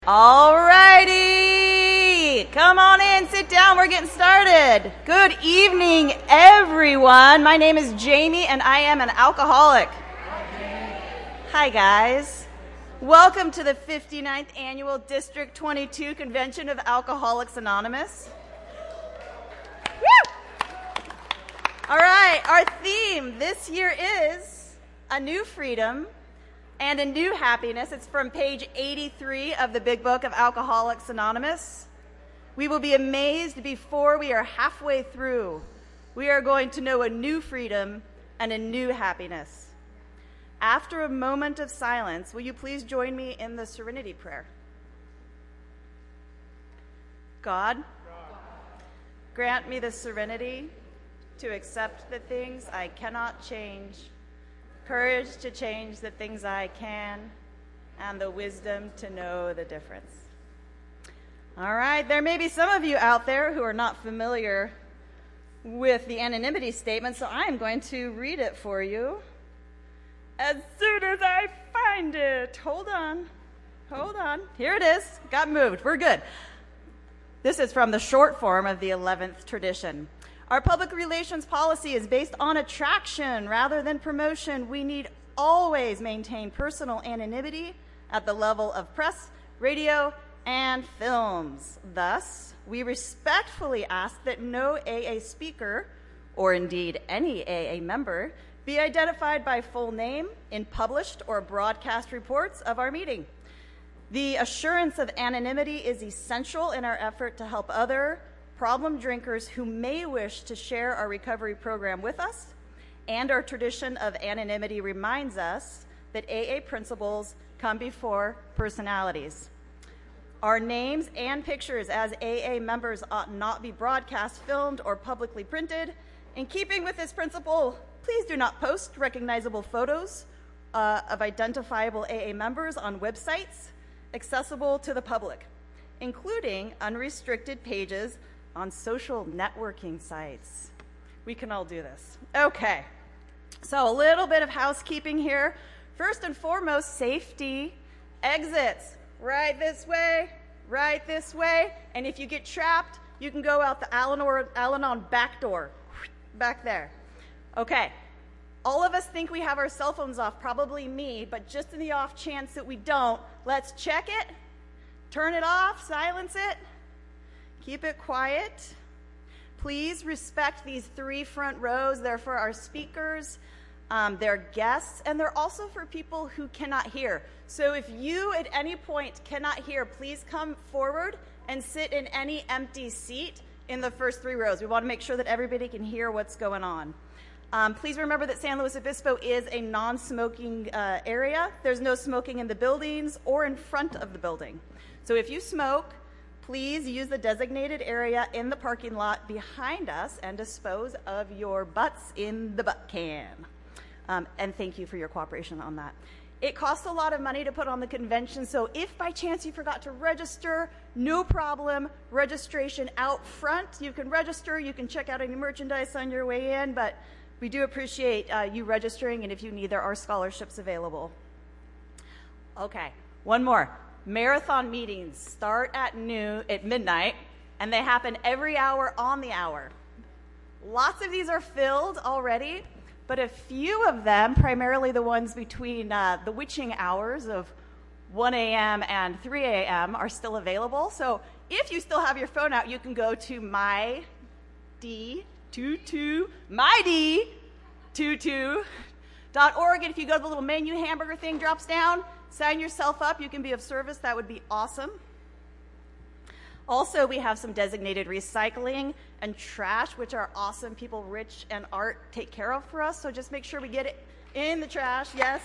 All righty, come on in, sit down, we're getting started. Good evening, everyone. My name is Jamie, and I am an alcoholic. Hi, guys. Welcome to the 59th Annual District 22 Convention of Alcoholics Anonymous. Woo! All right, our theme this year is A New Freedom and a New Happiness. It's from page 83 of the Big Book of Alcoholics Anonymous. We will be amazed before we are halfway through. We are going to know a new freedom and a new happiness. After a moment of silence, will you please join me in the Serenity Prayer? God, grant me the serenity to accept the things I cannot change, courage to change the things I can, and the wisdom to know the difference. All right, there may be some of you out there who are not familiar with the anonymity statement, so I'm going to read it for you as soon as I find it. Hold on. Here it is. Got moved. We're good. This is from the short form of the 11th tradition. Our public relations policy is based on attraction rather than promotion. We need always maintain personal anonymity at the level of press, radio, and films. Thus, we respectfully ask that no AA speaker, or indeed any AA member, be identified by full name in published or broadcast reports of our meeting. The assurance of anonymity is essential in our effort to help other problem drinkers who may wish to share our recovery program with us, and our tradition of anonymity reminds us that AA principles come before personalities. Our names and pictures as AA members ought not be broadcast, filmed, or publicly printed. In keeping with this principle, please do not post recognizable photos of identifiable AA members on websites accessible to the public, including unrestricted pages on social networking sites. We can all do this. Okay, so a little bit of housekeeping here. First and foremost, safety. Exits, right this way, and if you get trapped, you can go out the Al-Anon back door, back there. Okay, all of us think we have our cell phones off, probably me, but just in the off chance that we don't, let's check it, turn it off, silence it, keep it quiet. Please respect these 3 front rows. They're for our speakers, they're guests, and they're also for people who cannot hear. So if you at any point cannot hear, please come forward and sit in any empty seat in the first 3 rows. We want to make sure that everybody can hear what's going on. Please remember that San Luis Obispo is a non-smoking area. There's no smoking in the buildings or in front of the building. So if you smoke, please use the designated area in the parking lot behind us and dispose of your butts in the butt can. And thank you for your cooperation on that. It costs a lot of money to put on the convention, so if by chance you forgot to register, no problem. Registration out front. You can register, you can check out any merchandise on your way in, but we do appreciate you registering, and if you need, there are scholarships available. Okay, one more. Marathon meetings start at midnight, and they happen every hour on the hour. Lots of these are filled already, but a few of them, primarily the ones between the witching hours of 1 a.m. and 3 a.m., are still available. So if you still have your phone out, you can go to myd22, myd22.org, and if you go to the little menu hamburger thing drops down, sign yourself up. You can be of service. That would be awesome. Also, we have some designated recycling and trash, which are awesome. People, Rich and Art, take care of for us. So just make sure we get it in the trash. Yes.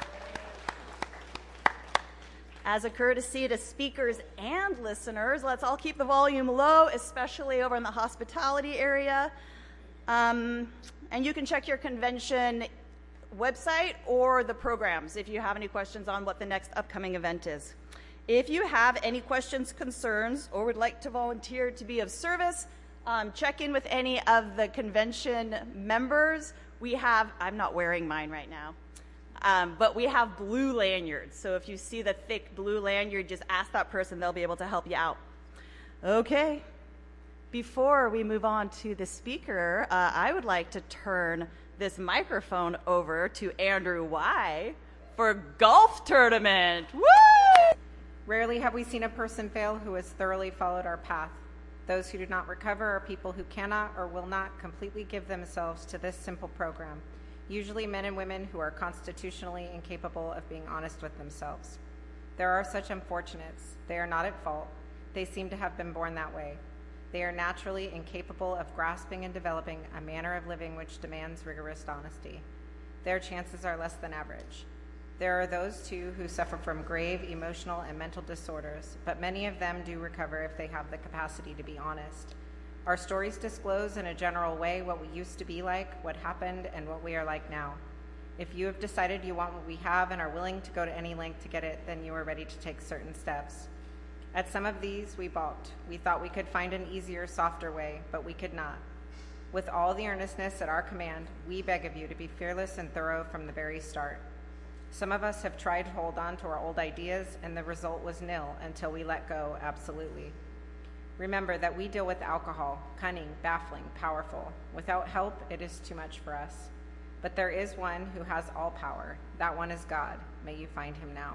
As a courtesy to speakers and listeners, let's all keep the volume low, especially over in the hospitality area. And you can check your convention website or the programs if you have any questions on what the next upcoming event is. If you have any questions, concerns, or would like to volunteer to be of service, check in with any of the convention members. I'm not wearing mine right now. But we have blue lanyards. So if you see the thick blue lanyard, just ask that person. They'll be able to help you out. Okay. Before we move on to the speaker, I would like to turn this microphone over to Andrew Y. for golf tournament. Woo! Rarely have we seen a person fail who has thoroughly followed our path. Those who do not recover are people who cannot or will not completely give themselves to this simple program, usually men and women who are constitutionally incapable of being honest with themselves. There are such unfortunates. They are not at fault. They seem to have been born that way. They are naturally incapable of grasping and developing a manner of living which demands rigorous honesty. Their chances are less than average. There are those, too, who suffer from grave emotional and mental disorders, but many of them do recover if they have the capacity to be honest. Our stories disclose in a general way what we used to be like, what happened, and what we are like now. If you have decided you want what we have and are willing to go to any length to get it, then you are ready to take certain steps. At some of these, we balked. We thought we could find an easier, softer way, but we could not. With all the earnestness at our command, we beg of you to be fearless and thorough from the very start. Some of us have tried to hold on to our old ideas, and the result was nil until we let go absolutely. Remember that we deal with alcohol, cunning, baffling, powerful. Without help, it is too much for us. But there is one who has all power. That one is God. May you find him now.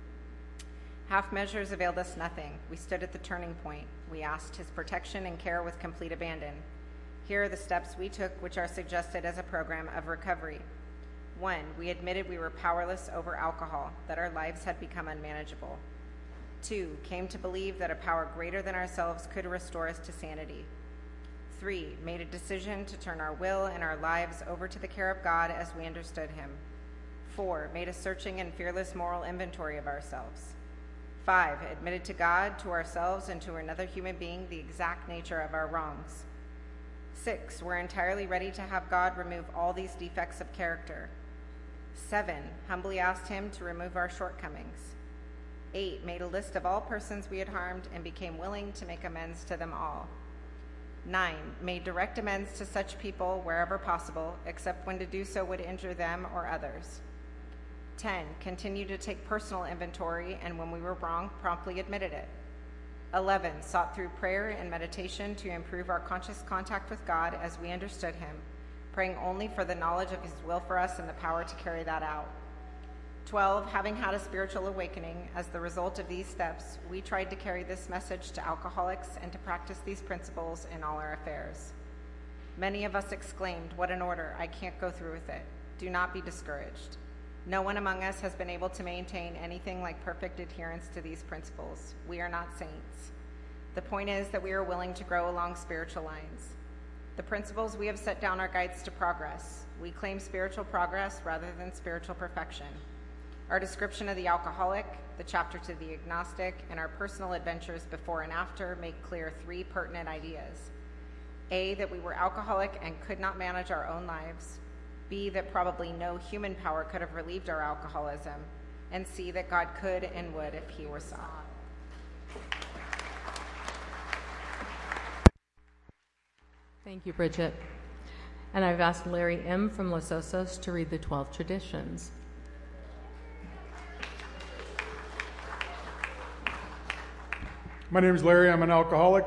Half measures availed us nothing. We stood at the turning point. We asked his protection and care with complete abandon. Here are the steps we took, which are suggested as a program of recovery. 1, we admitted we were powerless over alcohol, that our lives had become unmanageable. 2, came to believe that a power greater than ourselves could restore us to sanity. 3, made a decision to turn our will and our lives over to the care of God as we understood him. 4, made a searching and fearless moral inventory of ourselves. 5, admitted to God, to ourselves, and to another human being the exact nature of our wrongs. 6, we're entirely ready to have God remove all these defects of character. 7, humbly asked him to remove our shortcomings. 8, made a list of all persons we had harmed and became willing to make amends to them all. 9, made direct amends to such people wherever possible, except when to do so would injure them or others. 10, continued to take personal inventory, and when we were wrong, promptly admitted it. 11, sought through prayer and meditation to improve our conscious contact with God as we understood him, praying only for the knowledge of his will for us and the power to carry that out. 12, having had a spiritual awakening, as the result of these steps, we tried to carry this message to alcoholics and to practice these principles in all our affairs. Many of us exclaimed, "What an order, I can't go through with it." Do not be discouraged. No one among us has been able to maintain anything like perfect adherence to these principles. We are not saints. The point is that we are willing to grow along spiritual lines. The principles we have set down are guides to progress. We claim spiritual progress rather than spiritual perfection. Our description of the alcoholic, the chapter to the agnostic, and our personal adventures before and after make clear 3 pertinent ideas. A, that we were alcoholic and could not manage our own lives. B, that probably no human power could have relieved our alcoholism. And C, that God could and would if he were sought. Thank you, Bridget. And I've asked Larry M. from Los Osos to read the 12 traditions. My name is Larry. I'm an alcoholic.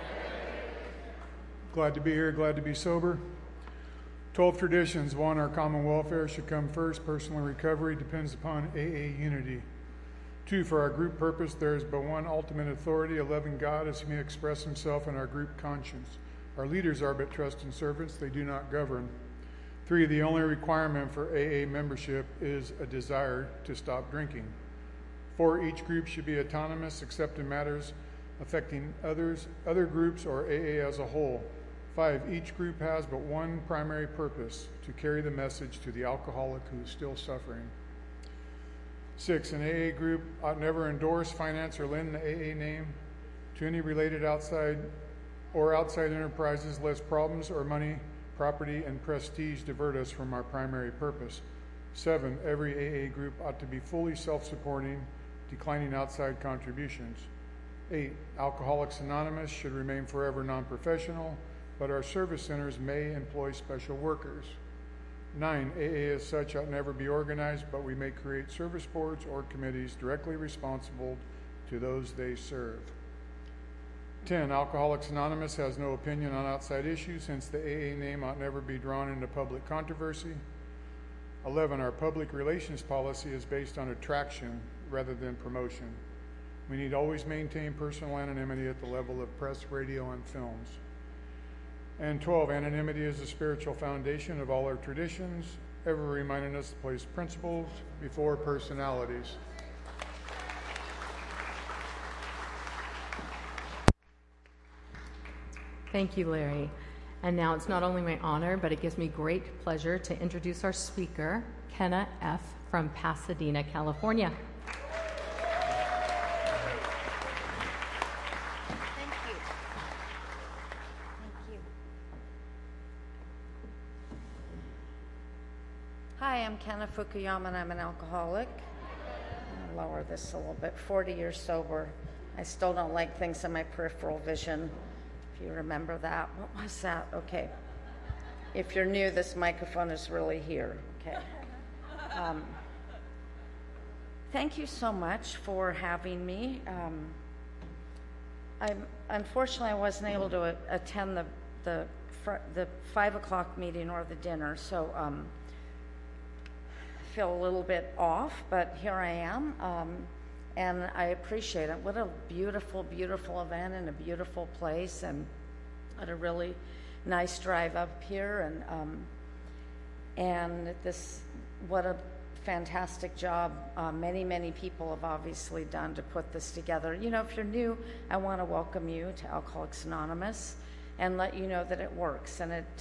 Glad to be here, glad to be sober. 12 traditions. 1, our common welfare should come first. Personal recovery depends upon AA unity. 2, for our group purpose, there is but one ultimate authority, a loving God, as he may express himself in our group conscience. Our leaders are but trusting servants, they do not govern. 3, the only requirement for AA membership is a desire to stop drinking. 4, each group should be autonomous except in matters affecting other groups or AA as a whole. 5, each group has but one primary purpose, to carry the message to the alcoholic who is still suffering. 6, an AA group ought never endorse, finance, or lend the AA name to any related outside enterprises, lest problems or money, property, and prestige divert us from our primary purpose. 7, every AA group ought to be fully self-supporting, declining outside contributions. 8, Alcoholics Anonymous should remain forever non-professional, but our service centers may employ special workers. 9, AA as such ought never be organized, but we may create service boards or committees directly responsible to those they serve. 10, Alcoholics Anonymous has no opinion on outside issues, hence the AA name ought never be drawn into public controversy. 11, our public relations policy is based on attraction rather than promotion. We need always maintain personal anonymity at the level of press, radio, and films. And 12, anonymity is the spiritual foundation of all our traditions, ever reminding us to place principles before personalities. Thank you, Larry. And now it's not only my honor, but it gives me great pleasure to introduce our speaker, Kenna F. from Pasadena, California. Hi, I'm Kenna Fukuyama, and I'm an alcoholic. I'll lower this a little bit. 40 years sober. I still don't like things in my peripheral vision, if you remember that. What was that? Okay. If you're new, this microphone is really here. Okay. Thank you so much for having me. Unfortunately, I wasn't able to attend the 5 o'clock meeting or the dinner, so feel a little bit off, but here I am, and I appreciate it. What a beautiful, beautiful event in a beautiful place, and had a really nice drive up here, and this, what a fantastic job many, many people have obviously done to put this together. You know, if you're new, I want to welcome you to Alcoholics Anonymous and let you know that it works, and it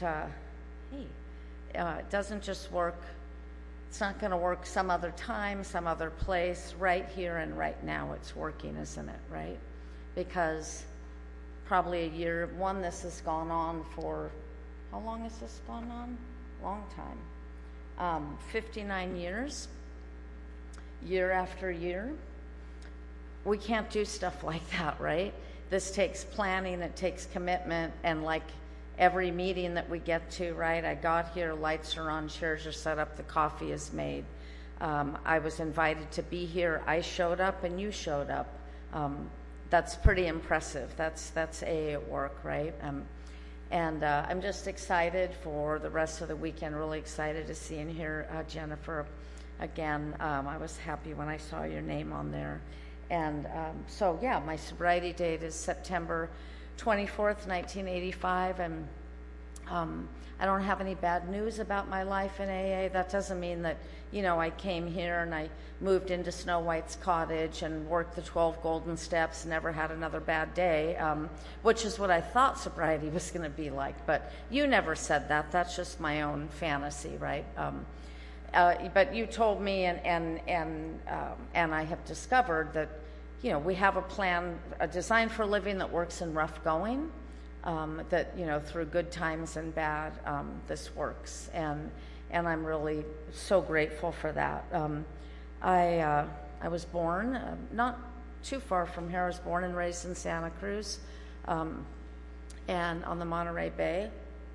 doesn't just work. It's not going to work some other time, some other place. Right here and right now it's working, isn't it, right? Because probably a year, this has gone on for, how long has this gone on? Long time. 59 years, year after year. We can't do stuff like that, right? This takes planning, it takes commitment, and like every meeting that we get to, right? I got here, lights are on, chairs are set up, the coffee is made. I was invited to be here. I showed up and you showed up. That's pretty impressive. That's AA at work, right? And I'm just excited for the rest of the weekend, really excited to see and hear Jennifer again. I was happy when I saw your name on there. And so, yeah, my sobriety date is September 24th, 1985, and I don't have any bad news about my life in AA. That doesn't mean that, you know, I came here and I moved into Snow White's cottage and worked the 12 golden steps, never had another bad day, which is what I thought sobriety was going to be like. But you never said that. That's just my own fantasy, right? But you told me, and I have discovered that, you know, we have a plan, a design for a living that works in rough going, that, you know, through good times and bad, this works. And I'm really so grateful for that. I was born not too far from here. I was born and raised in Santa Cruz, and on the Monterey Bay.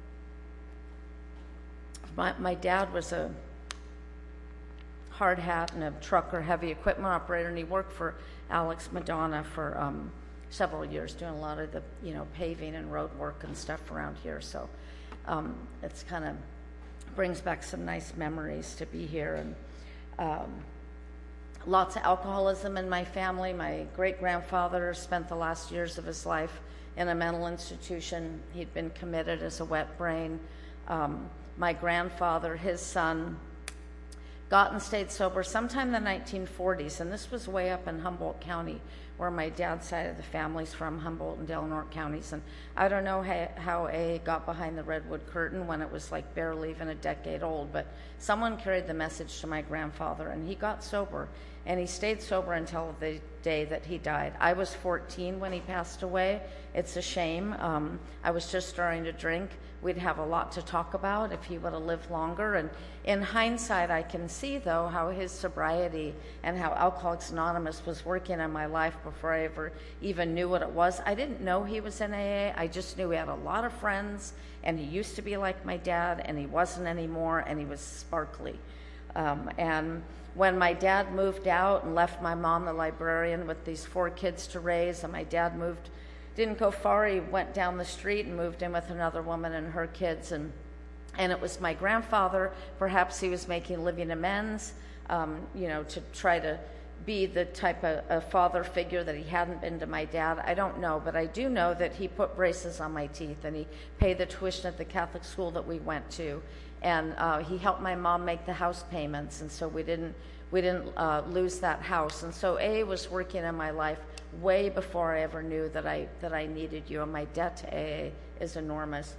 My dad was a hard hat and a trucker, heavy equipment operator, and he worked for Alex Madonna for several years, doing a lot of the, you know, paving and road work and stuff around here. So it's kind of brings back some nice memories to be here. And lots of alcoholism in my family. My great-grandfather spent the last years of his life in a mental institution. He'd been committed as a wet brain. My grandfather, his son, got and stayed sober sometime in the 1940s, and this was way up in Humboldt County, where my dad's side of the family's from, Humboldt and Del Norte counties. And I don't know how A got behind the redwood curtain when it was like barely even a decade old, but someone carried the message to my grandfather, and he got sober, and he stayed sober until the day that he died. I was 14 when he passed away. It's a shame. I was just starting to drink. We'd have a lot to talk about if he would have lived longer. And in hindsight, I can see, though, how his sobriety and how Alcoholics Anonymous was working in my life before I ever even knew what it was. I didn't know he was in AA. I just knew he had a lot of friends, and he used to be like my dad, and he wasn't anymore, and he was sparkly. And when my dad moved out and left my mom, the librarian, with these 4 kids to raise, and my dad didn't go far. He went down the street and moved in with another woman and her kids, and it was my grandfather. Perhaps he was making living amends, to try to be the type of father figure that he hadn't been to my dad. I don't know, but I do know that he put braces on my teeth, and he paid the tuition at the Catholic school that we went to, and he helped my mom make the house payments, and so we didn't lose that house. And so AA was working in my life way before I ever knew that I needed you, and my debt to AA is enormous.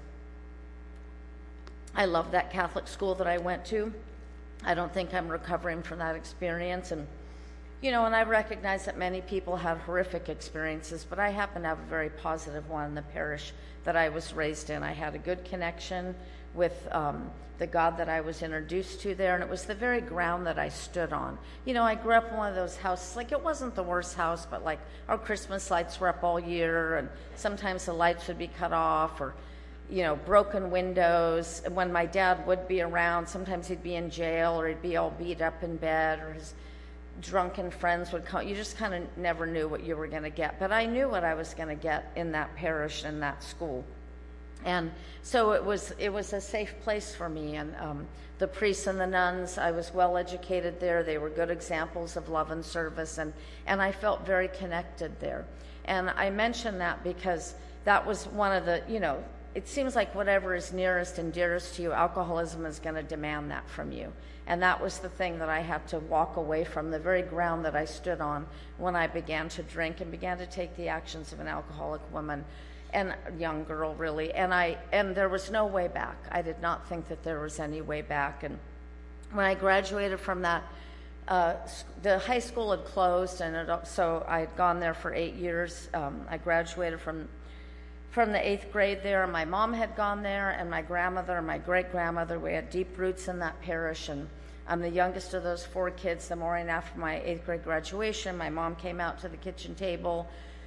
I love that Catholic school that I went to. I don't think I'm recovering from that experience, and I recognize that many people had horrific experiences, but I happen to have a very positive one in the parish that I was raised in. I had a good connection with the God that I was introduced to there, and it was the very ground that I stood on. I grew up in one of those houses, it wasn't the worst house, but our Christmas lights were up all year, and sometimes the lights would be cut off, or broken windows. And when my dad would be around, sometimes he'd be in jail, or he'd be all beat up in bed, or his drunken friends would come. You just kind of never knew what you were going to get. But I knew what I was going to get in that parish and that school. And so it was a safe place for me. And the priests and the nuns, I was well educated there. They were good examples of love and service, and I felt very connected there. And I mention that because that was one of the, it seems like whatever is nearest and dearest to you, alcoholism is going to demand that from you. And that was the thing that I had to walk away from, the very ground that I stood on when I began to drink and began to take the actions of an alcoholic woman and young girl, really. And there was no way back. I did not think that there was any way back. And when I graduated from that, the high school had closed, and so I had gone there for 8 years. I graduated from the 8th grade there. My mom had gone there, and my grandmother and my great-grandmother. We had deep roots in that parish, and I'm the youngest of those 4 kids. The morning after my 8th grade graduation, my mom came out to the kitchen table,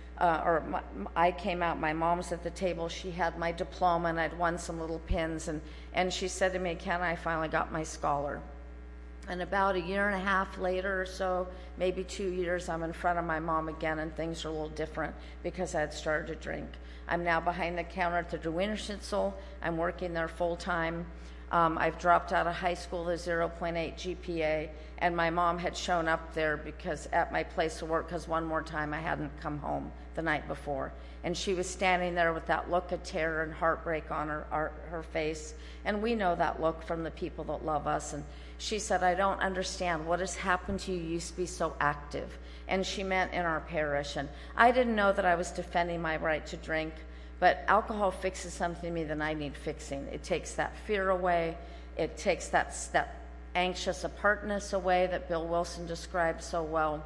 I came out, my mom was at the table. She had my diploma, and I'd won some little pins, and she said to me, "Ken, I finally got my scholar." And about 1.5 years later or so, maybe 2 years, I'm in front of my mom again, and things are a little different because I had started to drink. I'm now behind the counter at the Der Wiener Schnitzel. I'm working there full time. I've dropped out of high school with 0.8 GPA, and my mom had shown up there because at my place of work, because one more time I hadn't come home the night before. And she was standing there with that look of terror and heartbreak on her face. And we know that look from the people that love us. And she said, "I don't understand. What has happened to you? You used to be so active." And she meant in our parish. And I didn't know that I was defending my right to drink, but alcohol fixes something in me that I need fixing. It takes that fear away. It takes that anxious apartness away that Bill Wilson described so well.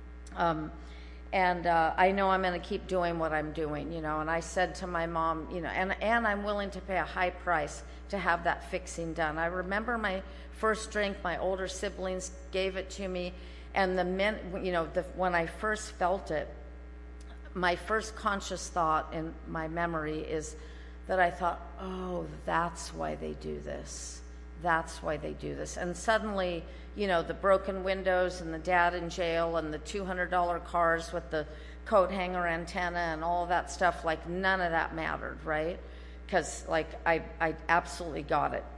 And I know I'm going to keep doing what I'm doing, and I said to my mom, and I'm willing to pay a high price to have that fixing done. I remember my first drink, my older siblings gave it to me, and when I first felt it, my first conscious thought in my memory is that I thought, oh, that's why they do this. That's why they do this. And suddenly, the broken windows and the dad in jail and the $200 cars with the coat hanger antenna and all of that stuff, none of that mattered, right? Because, I absolutely got it.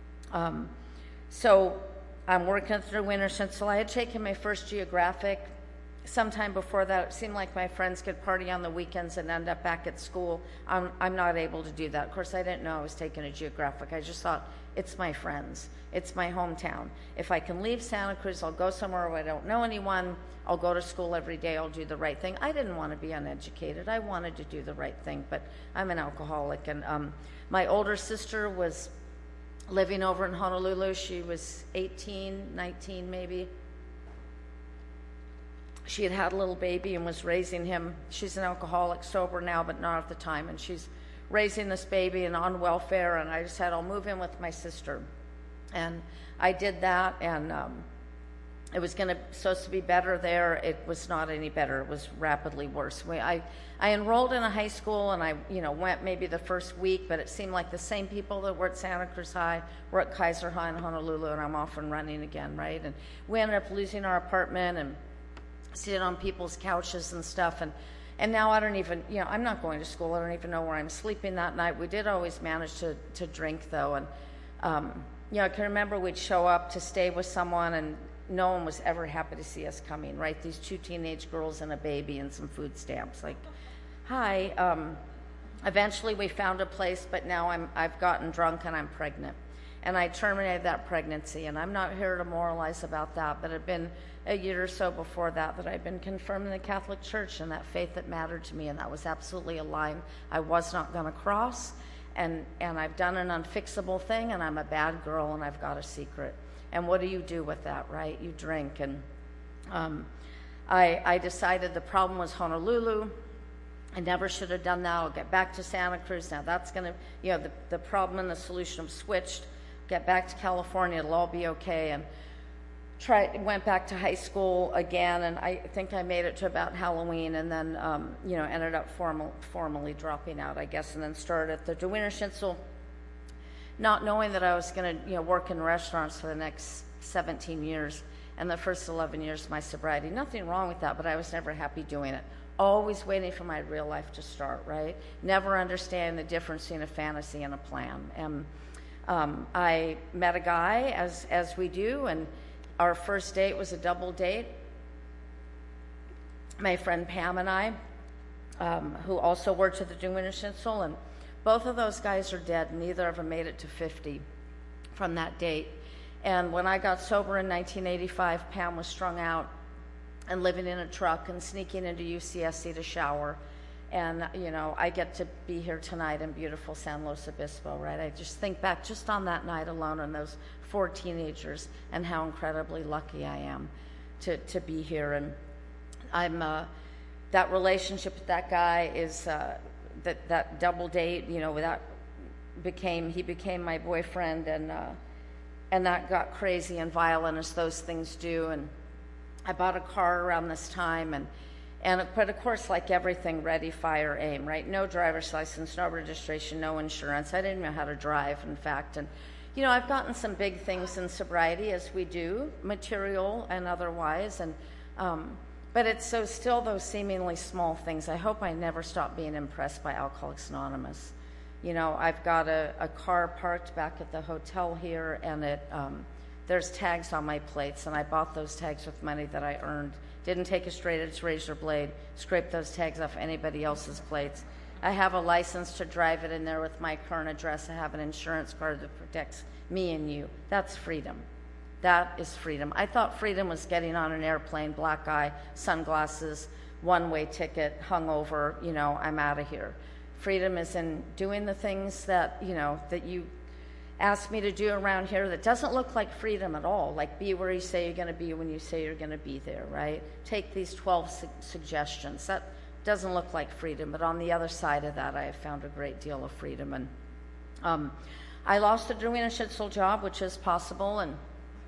So I'm working through Wiener Schnitzel. I had taken my first geographic. Sometime before that, it seemed like my friends could party on the weekends and end up back at school. I'm not able to do that. Of course, I didn't know I was taking a geographic. I just thought, it's my friends. It's my hometown. If I can leave Santa Cruz, I'll go somewhere where I don't know anyone. I'll go to school every day. I'll do the right thing. I didn't want to be uneducated. I wanted to do the right thing, but I'm an alcoholic. And my older sister was living over in Honolulu. She was 18, 19 maybe. She had had a little baby and was raising him. She's an alcoholic, sober now, but not at the time. And she's raising this baby and on welfare. And I just said, I'll move in with my sister. And I did that. And it was supposed to be better there. It was not any better. It was rapidly worse. I enrolled in a high school, and I went maybe the first week, but it seemed like the same people that were at Santa Cruz High were at Kaiser High in Honolulu, and I'm off and running again, right? And we ended up losing our apartment and sitting on people's couches and stuff, and now I don't even, I'm not going to school. I don't even know where I'm sleeping that night. We did always manage to drink, though, and I can remember we'd show up to stay with someone, and no one was ever happy to see us coming, right? These 2 teenage girls and a baby and some food stamps, like, hi. Eventually we found a place, but now I've gotten drunk and I'm pregnant. And I terminated that pregnancy, and I'm not here to moralize about that, but it had been a year or so before that I'd been confirmed in the Catholic Church, and that faith that mattered to me, and that was absolutely a line I was not going to cross. And I've done an unfixable thing, and I'm a bad girl, and I've got a secret. And what do you do with that, right? You drink. And I decided the problem was Honolulu. I never should have done that. I'll get back to Santa Cruz. Now that's going to, the problem and the solution have switched. Get back to California. It'll all be okay. And went back to high school again, and I think I made it to about Halloween, and then, ended up formally dropping out, I guess, and then started at the Der Wiener Schnitzel, not knowing that I was going to, work in restaurants for the next 17 years, and the first 11 years of my sobriety. Nothing wrong with that, but I was never happy doing it. Always waiting for my real life to start, right? Never understanding the difference between a fantasy and a plan. And I met a guy, as we do, and our first date was a double date. My friend Pam and I, who also worked at the Der Wiener Schnitzel, and both of those guys are dead. Neither of them made it to 50 from that date. And when I got sober in 1985, Pam was strung out and living in a truck and sneaking into UCSC to shower. And, I get to be here tonight in beautiful San Luis Obispo, right? I just think back just on that night alone and those 4 teenagers and how incredibly lucky I am to be here. And I'm, that relationship with that guy is, that double date, he became my boyfriend, and that got crazy and violent as those things do. And I bought a car around this time, but of course, like everything, ready, fire, aim, right? No driver's license, no registration, no insurance. I didn't know how to drive, in fact. And, I've gotten some big things in sobriety, as we do, material and otherwise. And, but it's still those seemingly small things. I hope I never stop being impressed by Alcoholics Anonymous. I've got a car parked back at the hotel here, and there's tags on my plates, and I bought those tags with money that I earned. Didn't take a straight edge razor blade, scraped those tags off anybody else's plates. I have a license to drive it in there with my current address. I have an insurance card that protects me and you. That's freedom. That is freedom. I thought freedom was getting on an airplane, black eye, sunglasses, one-way ticket, hungover, I'm out of here. Freedom is in doing the things that, that you asked me to do around here that doesn't look like freedom at all, like be where you say you're going to be when you say you're going to be there, right? Take these 12 suggestions. That doesn't look like freedom, but on the other side of that, I have found a great deal of freedom. And I lost the Der Wiener Schnitzel job, which is possible, and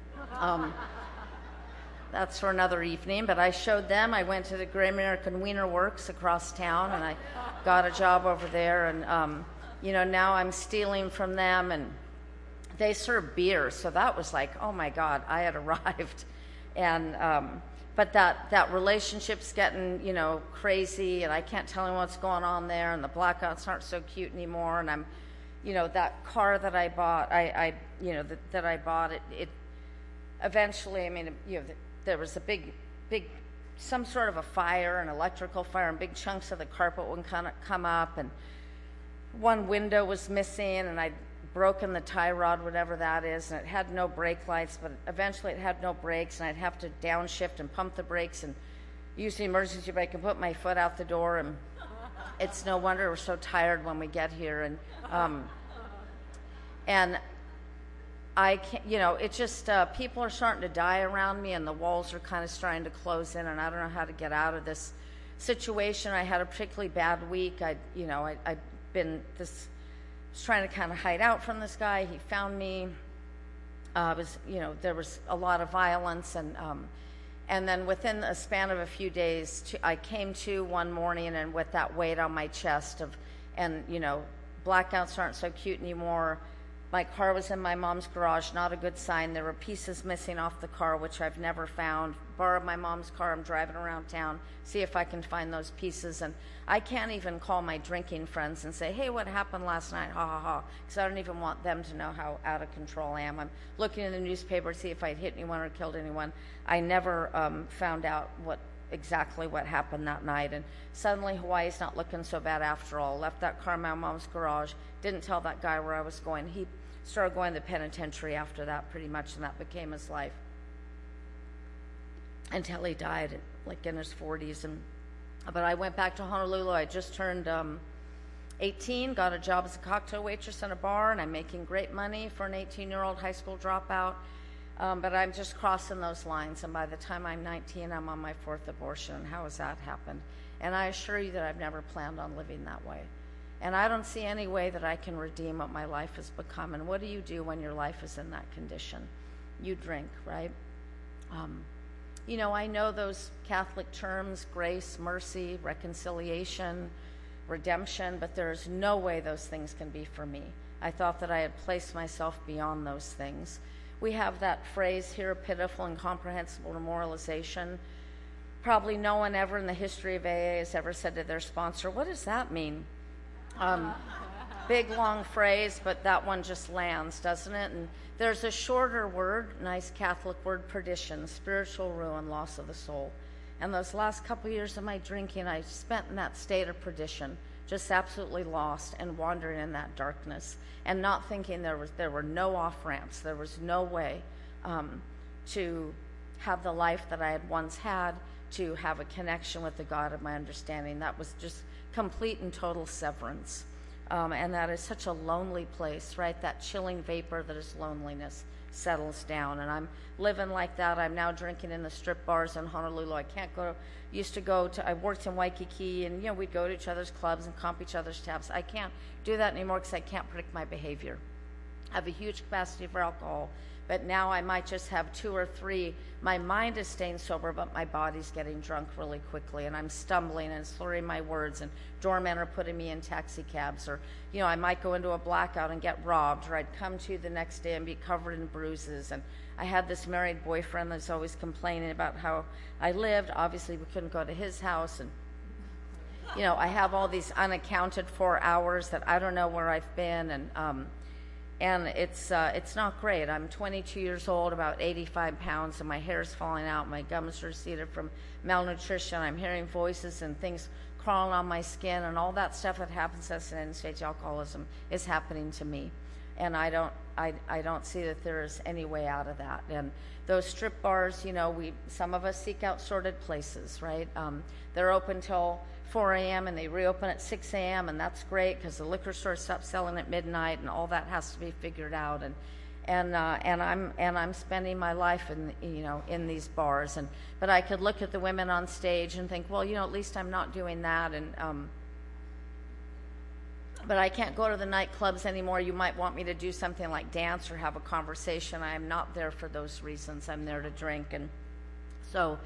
that's for another evening, but I showed them. I went to the Great American Wiener Works across town, and I got a job over there, and now I'm stealing from them, and they serve beer, so that was like, oh my God, I had arrived. And but that relationship's getting crazy, and I can't tell him what's going on there, and the blackouts aren't so cute anymore. And I'm, that car that I bought, that I bought it eventually, there was a big some sort of a fire, an electrical fire, and big chunks of the carpet wouldn't come up, and one window was missing, and I'd broken the tie rod, whatever that is, and it had no brake lights, but eventually it had no brakes, and I'd have to downshift and pump the brakes and use the emergency brake and put my foot out the door, and it's no wonder we're so tired when we get here. And I can't, it's just people are starting to die around me, and the walls are kind of starting to close in, and I don't know how to get out of this situation. I had a particularly bad week. I'd been was trying to kind of hide out from this guy. He found me, there was a lot of violence, and then within a span of a few days, I came to one morning and with that weight on my chest blackouts aren't so cute anymore. My car was in my mom's garage, not a good sign. There were pieces missing off the car, which I've never found. Borrowed my mom's car. I'm driving around town, see if I can find those pieces. And I can't even call my drinking friends and say, hey, what happened last night? Ha, ha, ha. Because I don't even want them to know how out of control I am. I'm looking in the newspaper to see if I'd hit anyone or killed anyone. I never found out exactly what happened that night. And suddenly Hawaii's not looking so bad after all. Left that car in my mom's garage. Didn't tell that guy where I was going. He started going to the penitentiary after that pretty much, and that became his life until he died in his 40s. But I went back to Honolulu. I just turned 18, got a job as a cocktail waitress in a bar, and I'm making great money for an 18-year-old high school dropout. But I'm just crossing those lines, and by the time I'm 19, I'm on my 4th abortion. And how has that happened? And I assure you that I've never planned on living that way. And I don't see any way that I can redeem what my life has become. And what do you do when your life is in that condition? You drink, right? I know those Catholic terms, grace, mercy, reconciliation, redemption, but there's no way those things can be for me. I thought that I had placed myself beyond those things. We have that phrase here, pitiful and incomprehensible demoralization. Probably no one ever in the history of AA has ever said to their sponsor, what does that mean? Big, long phrase, but that one just lands, doesn't it? And there's a shorter word, nice Catholic word, perdition, spiritual ruin, loss of the soul. And those last couple years of my drinking, I spent in that state of perdition, just absolutely lost and wandering in that darkness and not thinking there were no off-ramps. There was no way to have the life that I had once had, to have a connection with the God of my understanding. That was just complete and total severance. And that is such a lonely place, right? That chilling vapor that is loneliness settles down. And I'm living like that. I'm now drinking in the strip bars in Honolulu. I can't go. I worked in Waikiki, and we'd go to each other's clubs and comp each other's tabs. I can't do that anymore because I can't predict my behavior. I have a huge capacity for alcohol, but now I might just have 2 or 3. My mind is staying sober, but my body's getting drunk really quickly, and I'm stumbling and slurring my words, and doormen are putting me in taxi cabs, or I might go into a blackout and get robbed, or I'd come to the next day and be covered in bruises. And I had this married boyfriend that's always complaining about how I lived. Obviously, we couldn't go to his house, and I have all these unaccounted for hours that I don't know where I've been, and it's not great. I'm 22 years old, about 85 pounds, and my hair's falling out. My gums are receded from malnutrition. I'm hearing voices and things crawling on my skin, and all that stuff that happens to us in end-stage alcoholism is happening to me. And I don't see that there is any way out of that. And those strip bars, some of us seek out sorted places, right? They're open till 4 a.m. and they reopen at 6 a.m. and that's great because the liquor store stops selling at midnight, and all that has to be figured out. And I'm spending my life in these bars. But I could look at the women on stage and think, well, at least I'm not doing that. But I can't go to the nightclubs anymore. You might want me to do something like dance or have a conversation. I am not there for those reasons. I'm there to drink. And so,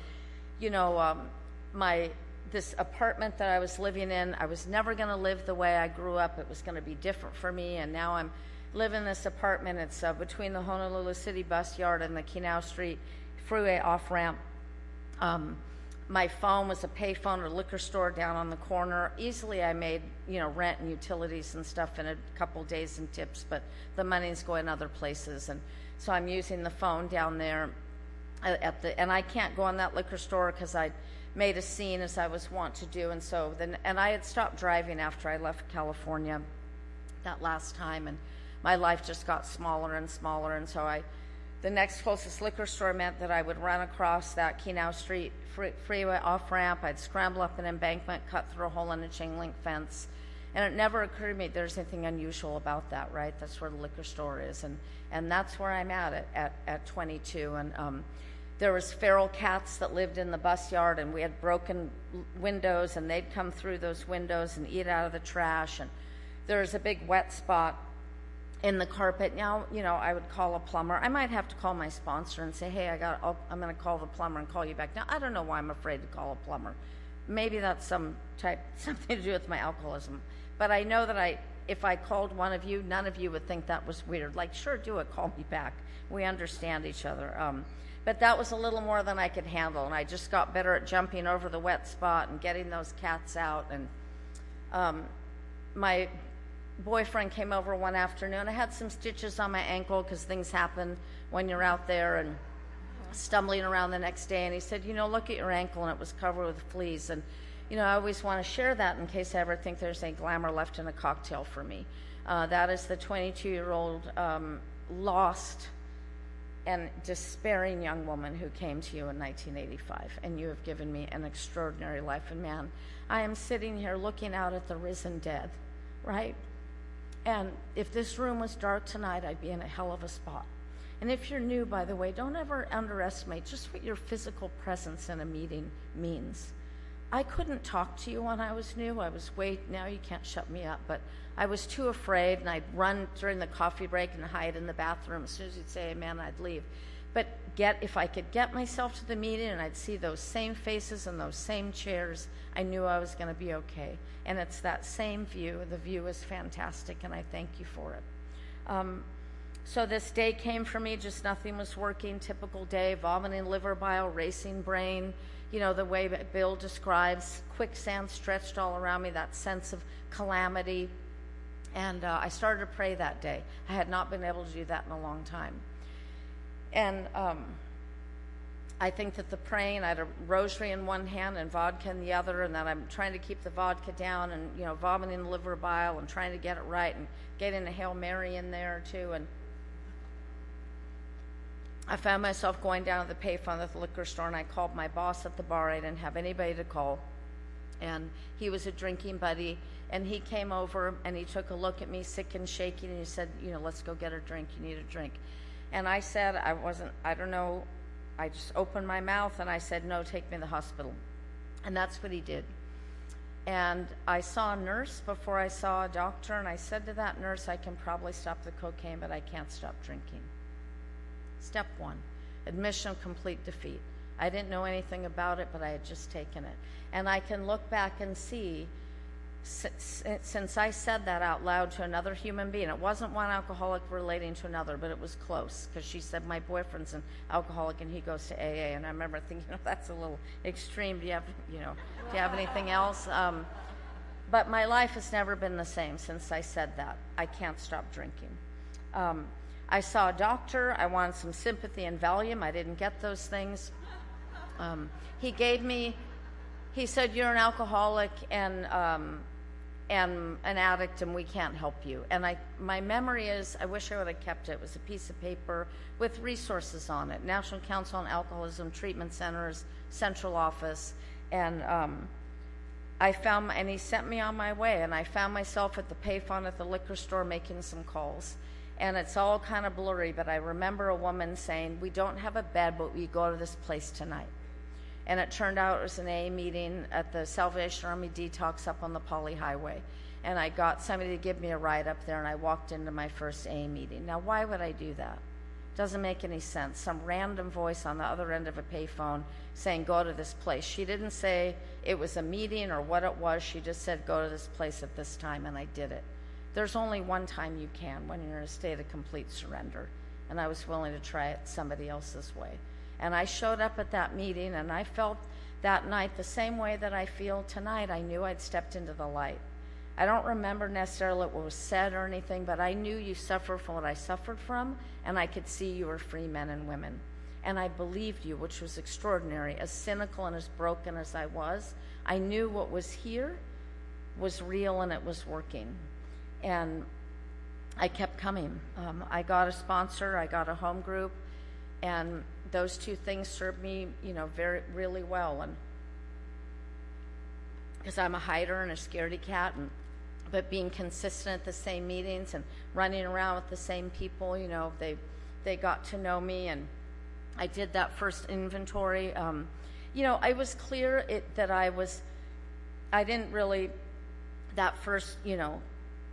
this apartment that I was living in, I was never going to live the way I grew up. It was going to be different for me. And now I'm living in this apartment. It's between the Honolulu City bus yard and the Kinau Street freeway off-ramp. My phone was a payphone or liquor store down on the corner. Easily I made, rent and utilities and stuff in a couple days and tips, but the money's going other places. And so I'm using the phone down there and I can't go in that liquor store because I made a scene as I was wont to do. And I had stopped driving after I left California that last time, and my life just got smaller and smaller. And so the next closest liquor store meant that I would run across that Kinau Street freeway off-ramp. I'd scramble up an embankment, cut through a hole in a chain link fence. And it never occurred to me there's anything unusual about that, right? That's where the liquor store is. And that's where I'm at 22. And there was feral cats that lived in the bus yard, and we had broken windows, and they'd come through those windows and eat out of the trash. And there was a big wet spot in the carpet. Now, I would call a plumber. I might have to call my sponsor and say, hey, I'm going to call the plumber and call you back. Now, I don't know why I'm afraid to call a plumber. Maybe that's something to do with my alcoholism. But I know that if I called one of you, none of you would think that was weird. Like, sure, do it, call me back. We understand each other. But that was a little more than I could handle, and I just got better at jumping over the wet spot and getting those cats out. And my boyfriend came over one afternoon. I had some stitches on my ankle because things happen when you're out there and stumbling around the next day. And he said, look at your ankle, and it was covered with fleas. And, I always want to share that in case I ever think there's any glamour left in a cocktail for me. That is the 22-year-old lost and despairing young woman who came to you in 1985. And you have given me an extraordinary life. And man, I am sitting here looking out at the risen dead, right? And if this room was dark tonight, I'd be in a hell of a spot. And if you're new, by the way, don't ever underestimate just what your physical presence in a meeting means. I couldn't talk to you when I was new. Now you can't shut me up, but I was too afraid, and I'd run during the coffee break and hide in the bathroom. As soon as you'd say amen, I'd leave. But if I could get myself to the meeting and I'd see those same faces and those same chairs, I knew I was going to be okay. And it's that same view. The view is fantastic, and I thank you for it. So this day came for me, just nothing was working. Typical day, vomiting liver bile, racing brain, the way Bill describes, quicksand stretched all around me, that sense of calamity. And I started to pray that day. I had not been able to do that in a long time. And I think that the praying, I had a rosary in one hand and vodka in the other, and that I'm trying to keep the vodka down and, vomiting the liver bile and trying to get it right and getting a Hail Mary in there too. And I found myself going down to the payphone at the liquor store, and I called my boss at the bar. I didn't have anybody to call. And he was a drinking buddy, and he came over and he took a look at me, sick and shaky, and he said, let's go get a drink. You need a drink. And I said, I don't know. I just opened my mouth and I said, no, take me to the hospital. And that's what he did. And I saw a nurse before I saw a doctor, and I said to that nurse, I can probably stop the cocaine, but I can't stop drinking. Step one, admission of complete defeat. I didn't know anything about it, but I had just taken it. And I can look back and see, since I said that out loud to another human being, it wasn't one alcoholic relating to another, but it was close, because she said, my boyfriend's an alcoholic and he goes to AA. And I remember thinking, that's a little extreme. Do you have anything else? But my life has never been the same since I said that. I can't stop drinking. I saw a doctor. I wanted some sympathy and Valium. I didn't get those things. He said, you're an alcoholic and an addict, and we can't help you. And my memory is, I wish I would have kept it. It was a piece of paper with resources on it. National Council on Alcoholism Treatment Centers, central office. And and he sent me on my way, and I found myself at the payphone at the liquor store making some calls. And it's all kind of blurry, but I remember a woman saying, we don't have a bed, but we go to this place tonight. And it turned out it was an AA meeting at the Salvation Army Detox up on the Poly Highway. And I got somebody to give me a ride up there, and I walked into my first AA meeting. Now, why would I do that? Doesn't make any sense. Some random voice on the other end of a payphone saying, go to this place. She didn't say it was a meeting or what it was. She just said, go to this place at this time, and I did it. There's only one time you can, when you're in a state of complete surrender. And I was willing to try it somebody else's way. And I showed up at that meeting, and I felt that night the same way that I feel tonight. I knew I'd stepped into the light. I don't remember necessarily what was said or anything, but I knew you suffered from what I suffered from, and I could see you were free men and women. And I believed you, which was extraordinary. As cynical and as broken as I was, I knew what was here was real and it was working. And I kept coming. I got a sponsor, I got a home group, and those two things served me, really well. And because I'm a hider and a scaredy cat, but being consistent at the same meetings and running around with the same people, they got to know me, and I did that first inventory. I was clear that I didn't really, that first,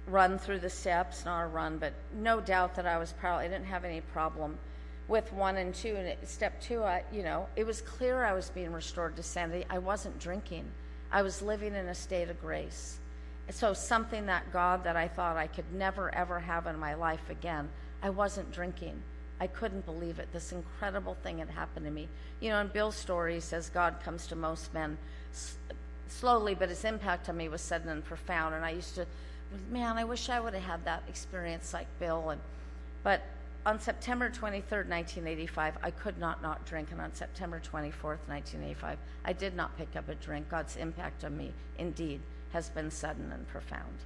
run through the steps, not a run, but no doubt that I didn't have any problem with 1 and 2. And step 2, it was clear I was being restored to sanity. I wasn't drinking. I was living in a state of grace. So something that God that I thought I could never, ever have in my life again, I wasn't drinking. I couldn't believe it. This incredible thing had happened to me. In Bill's story, he says God comes to most men slowly, but his impact on me was sudden and profound. And I used to, man, I wish I would have had that experience like Bill. But on September 23rd, 1985, I could not drink. And on September 24th, 1985, I did not pick up a drink. God's impact on me, indeed, has been sudden and profound.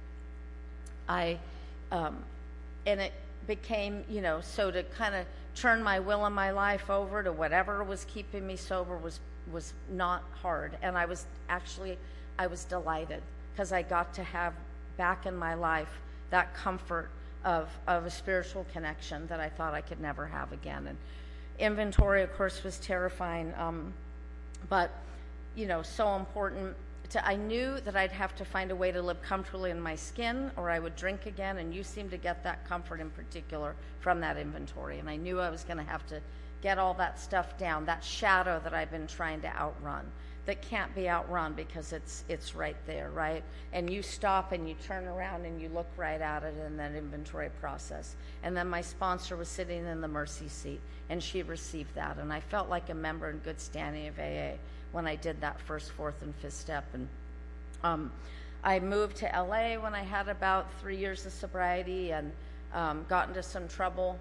And it became, so to kind of turn my will and my life over to whatever was keeping me sober was not hard. And I was delighted because I got to have back in my life that comfort of a spiritual connection that I thought I could never have again. And inventory, of course, was terrifying, but so important. I knew that I'd have to find a way to live comfortably in my skin, or I would drink again. And you seem to get that comfort in particular from that inventory. And I knew I was going to have to get all that stuff down, that shadow that I've been trying to outrun, that can't be outrun because it's right there, right? And you stop and you turn around and you look right at it in that inventory process. And then my sponsor was sitting in the mercy seat, and she received that. And I felt like a member in good standing of AA when I did that first, fourth, and fifth step. And I moved to LA when I had about 3 years of sobriety and got into some trouble.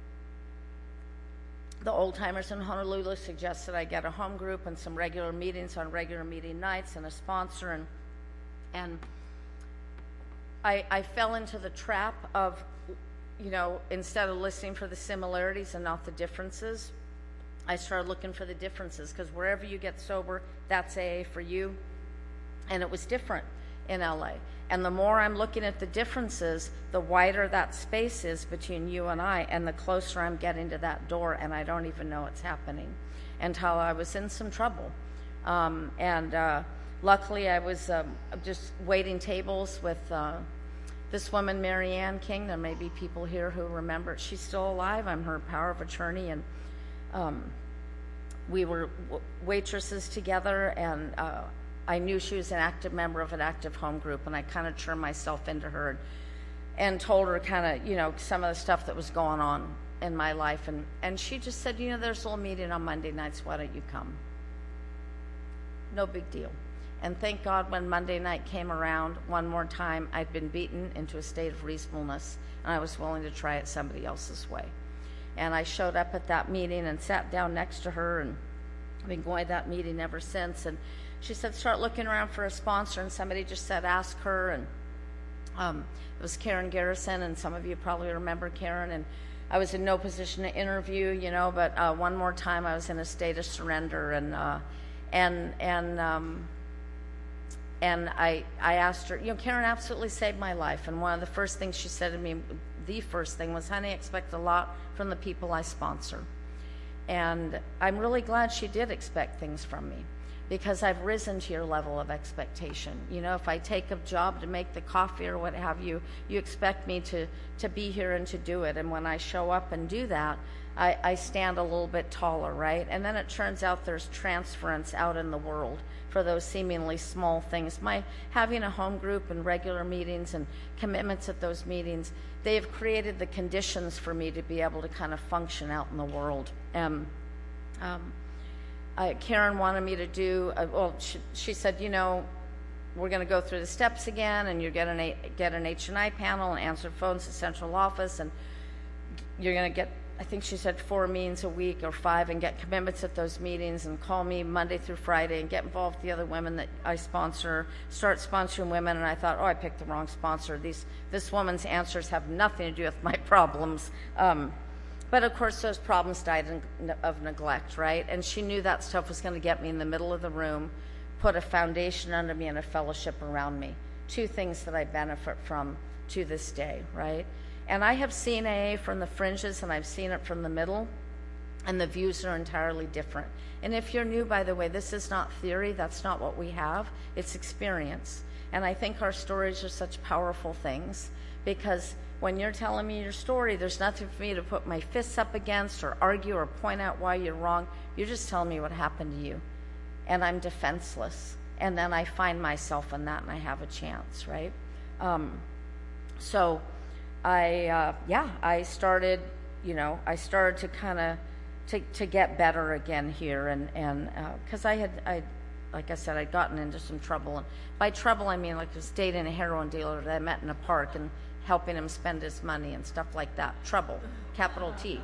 The old timers in Honolulu suggested I get a home group and some regular meetings on regular meeting nights and a sponsor. And I fell into the trap of, instead of listening for the similarities and not the differences, I started looking for the differences, because wherever you get sober, that's AA for you. And it was different in LA. And the more I'm looking at the differences, the wider that space is between you and I, and the closer I'm getting to that door, and I don't even know it's happening until I was in some trouble. Luckily, I was just waiting tables with this woman, Mary Ann King. There may be people here who remember. She's still alive. I'm her power of attorney, and we were waitresses together, and I knew she was an active member of an active home group, and I kind of turned myself into her and told her kind of, some of the stuff that was going on in my life. And she just said, there's a little meeting on Monday nights. Why don't you come? No big deal. And thank God when Monday night came around, one more time, I'd been beaten into a state of reasonableness, and I was willing to try it somebody else's way. And I showed up at that meeting and sat down next to her, and I've been going to that meeting ever since. And she said, start looking around for a sponsor, and somebody just said, ask her. And it was Karen Garrison, and some of you probably remember Karen. And I was in no position to interview, but one more time I was in a state of surrender. And I asked her, Karen absolutely saved my life. And one of the first things she said to me, the first thing was, honey, I expect a lot from the people I sponsor. And I'm really glad she did expect things from me, because I've risen to your level of expectation. If I take a job to make the coffee or what have you, you expect me to be here and to do it. And when I show up and do that, I stand a little bit taller, right? And then it turns out there's transference out in the world for those seemingly small things. My having a home group and regular meetings and commitments at those meetings, they have created the conditions for me to be able to kind of function out in the world. Karen wanted me to do, she said, we're going to go through the steps again, and you get an H&I panel and answer phones at central office, and you're going to get, I think she said 4 meetings a week or 5, and get commitments at those meetings, and call me Monday through Friday and get involved with the other women that I sponsor, start sponsoring women. And I thought, I picked the wrong sponsor. This woman's answers have nothing to do with my problems. But of course, those problems died of neglect, right? And she knew that stuff was going to get me in the middle of the room, put a foundation under me and a fellowship around me. 2 things that I benefit from to this day, right? And I have seen AA from the fringes, and I've seen it from the middle, and the views are entirely different. And if you're new, by the way, this is not theory. That's not what we have. It's experience. And I think our stories are such powerful things, because when you're telling me your story, there's nothing for me to put my fists up against or argue or point out why you're wrong. You're just telling me what happened to you, and I'm defenseless. And then I find myself in that, and I have a chance, right? So I started, I started to kind of to get better again here, and because like I said, I'd gotten into some trouble, and by trouble I mean like I was dating a heroin dealer that I met in a park and helping him spend his money and stuff like that. Trouble, capital T.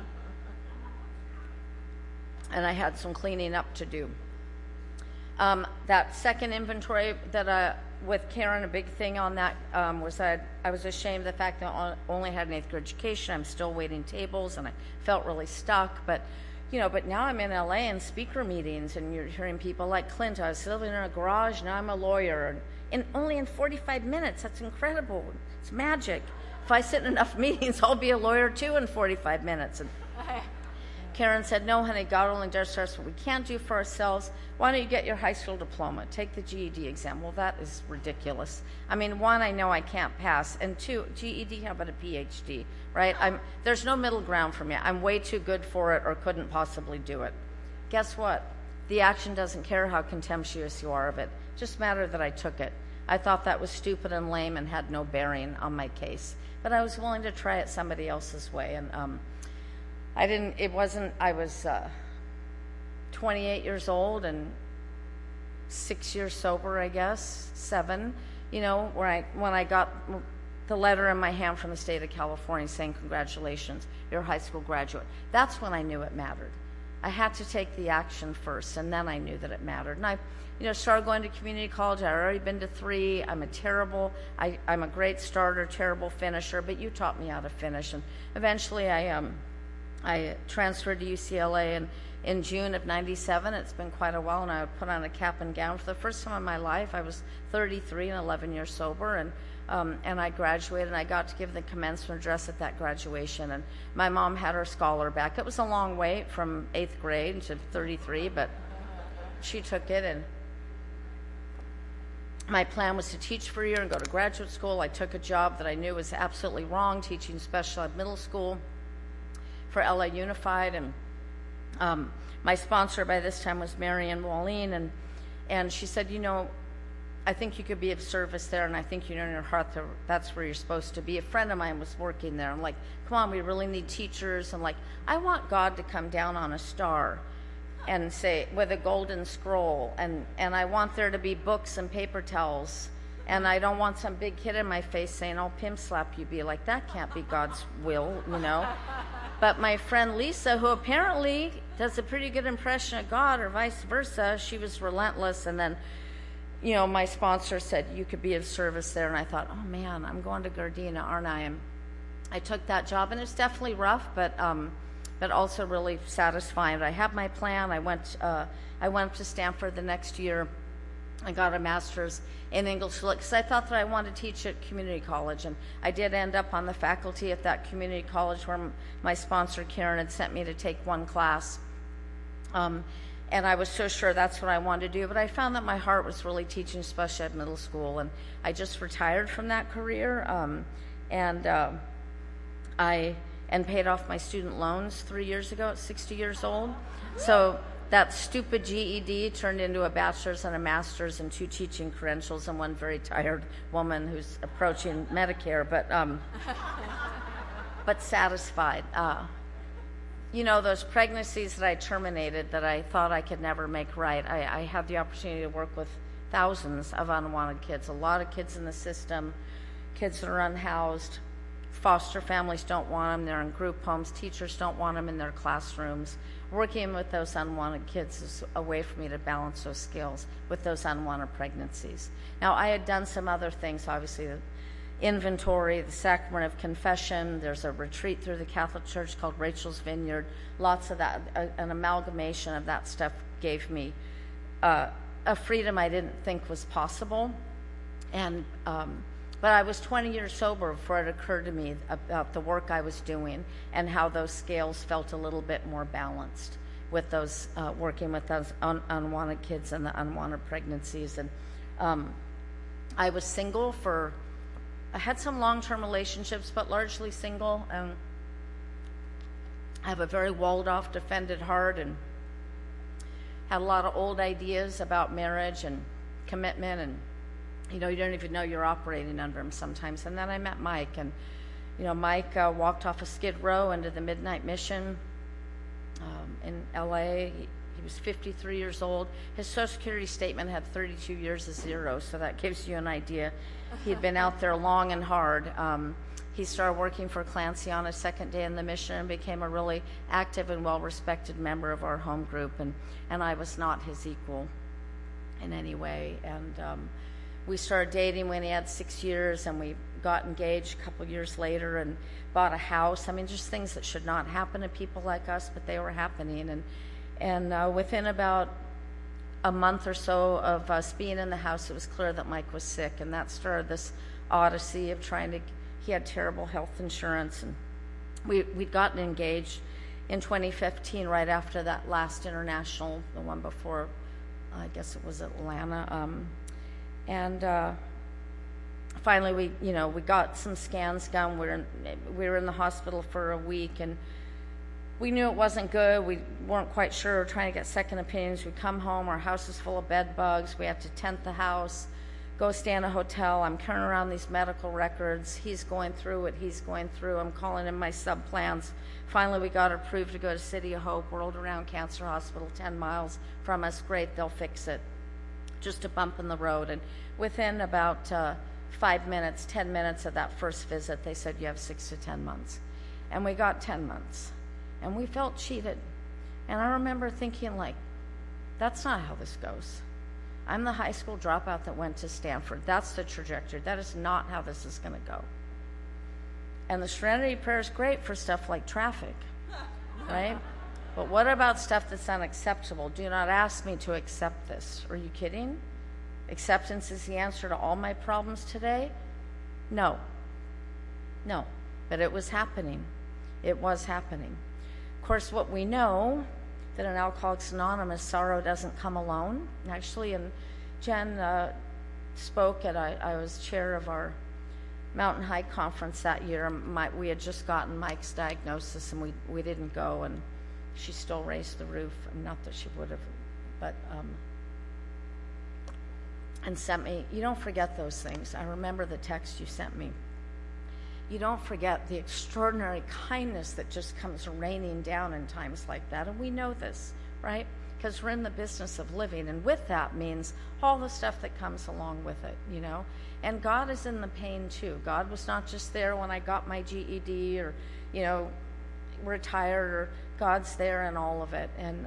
And I had some cleaning up to do. That second inventory that with Karen, a big thing on that was that I was ashamed of the fact that I only had an 8th grade education. I'm still waiting tables, and I felt really stuck. But now I'm in LA in speaker meetings, and you're hearing people like Clint. I was living in a garage, now I'm a lawyer. And only in 45 minutes, that's incredible. It's magic. If I sit in enough meetings, I'll be a lawyer too in 45 minutes. And Karen said, no, honey, God only does for us what we can't do for ourselves. Why don't you get your high school diploma? Take the GED exam. Well, that is ridiculous. I mean, 1, I know I can't pass. And 2, GED, how about a PhD, right? There's no middle ground for me. I'm way too good for it or couldn't possibly do it. Guess what? The action doesn't care how contemptuous you are of it. It just mattered that I took it. I thought that was stupid and lame and had no bearing on my case. But I was willing to try it somebody else's way. And I was 28 years old and 6 years sober, I guess, 7, when I got the letter in my hand from the state of California saying, congratulations, you're a high school graduate. That's when I knew it mattered. I had to take the action first, and then I knew that it mattered. And I started going to community college. I'd already been to 3. I'm a great starter, terrible finisher, but you taught me how to finish. And eventually I transferred to UCLA, and in June of '97, it's been quite a while, and I put on a cap and gown. For the first time in my life, I was 33 and 11 years sober, and I graduated, and I got to give the commencement address at that graduation, and my mom had her scholar back. It was a long wait from 8th grade to 33, but she took it, and my plan was to teach for a year and go to graduate school. I took a job that I knew was absolutely wrong, teaching special ed middle school for LA Unified, and my sponsor by this time was Marianne Wallin, and she said, I think you could be of service there, and I think in your heart that's where you're supposed to be. A friend of mine was working there. I'm like, come on, we really need teachers. And I want God to come down on a star and say, with a golden scroll, and I want there to be books and paper towels, and I don't want some big kid in my face saying, I'll pimp slap you. Be like, that can't be God's will, But my friend Lisa, who apparently does a pretty good impression of God, or vice versa, she was relentless. And then, my sponsor said, you could be of service there. And I thought, oh man, I'm going to Gardena, aren't I? And I took that job, and it's definitely rough, but also really satisfying. I had my plan. I went up to Stanford the next year. I got a master's in English because I thought that I wanted to teach at community college, and I did end up on the faculty at that community college where my sponsor Karen had sent me to take one class, and I was so sure that's what I wanted to do. But I found that my heart was really teaching special ed middle school, and I just retired from that career, and paid off my student loans 3 years ago at 60 years old. So that stupid GED turned into a bachelor's and a master's and 2 teaching credentials and 1 very tired woman who's approaching Medicare, but satisfied. Those pregnancies that I terminated that I thought I could never make right, I had the opportunity to work with thousands of unwanted kids, a lot of kids in the system, kids that are unhoused. Foster families don't want them. They're in group homes. Teachers don't want them in their classrooms. Working with those unwanted kids is a way for me to balance those skills with those unwanted pregnancies. Now, I had done some other things, obviously, the inventory, the sacrament of confession. There's a retreat through the Catholic Church called Rachel's Vineyard. Lots of that, an amalgamation of that stuff gave me a freedom I didn't think was possible. And but I was 20 years sober before it occurred to me about the work I was doing and how those scales felt a little bit more balanced with those working with those unwanted kids and the unwanted pregnancies. And I was single for I had some long-term relationships, but largely single, and I have a very walled-off, defended heart, and had a lot of old ideas about marriage and commitment, and you don't even know you're operating under them sometimes. And then I met Mike, and Mike walked off a Skid Row into the Midnight Mission in L.A. He was 53 years old. His Social Security statement had 32 years of zero, so that gives you an idea. He'd been out there long and hard. He started working for Clancy on his second day in the mission and became a really active and well-respected member of our home group, and I was not his equal in any way. And we started dating when he had 6 years, and we got engaged a couple years later and bought a house. I mean, just things that should not happen to people like us, but they were happening. And within about a month or so of us being in the house, it was clear that Mike was sick, and that started this odyssey of he had terrible health insurance, and we'd gotten engaged in 2015, right after that last international, the one before, I guess it was Atlanta, and finally we got some scans done. We were in the hospital for a week, and we knew it wasn't good. We weren't quite sure. We were trying to get second opinions. We come home, our house is full of bed bugs. We had to tent the house, go stay in a hotel. I'm carrying around these medical records. He's going through what he's going through. I'm calling in my sub-plans. Finally, we got approved to go to City of Hope, World Around Cancer Hospital, 10 miles from us. Great, they'll fix it. Just a bump in the road. And within about 10 minutes of that first visit, they said, you have 6 to 10 months. And we got 10 months. And we felt cheated. And I remember thinking, that's not how this goes. I'm the high school dropout that went to Stanford. That's the trajectory. That is not how this is going to go. And the Serenity Prayer is great for stuff like traffic, right? But what about stuff that's unacceptable? Do not ask me to accept this. Are you kidding? Acceptance is the answer to all my problems today? No. But it was happening. It was happening. Of course, what we know, that in Alcoholics Anonymous, sorrow doesn't come alone. Actually, and Jen spoke I was chair of our Mountain High conference that year. We had just gotten Mike's diagnosis, and we didn't go, and she still raised the roof. Not that she would have, but and sent me, you don't forget those things. I remember the text you sent me. You don't forget the extraordinary kindness that just comes raining down in times like that. And we know this, right? Because we're in the business of living. And with that means all the stuff that comes along with it, And God is in the pain too. God was not just there when I got my GED or, retired, or God's there in all of it. And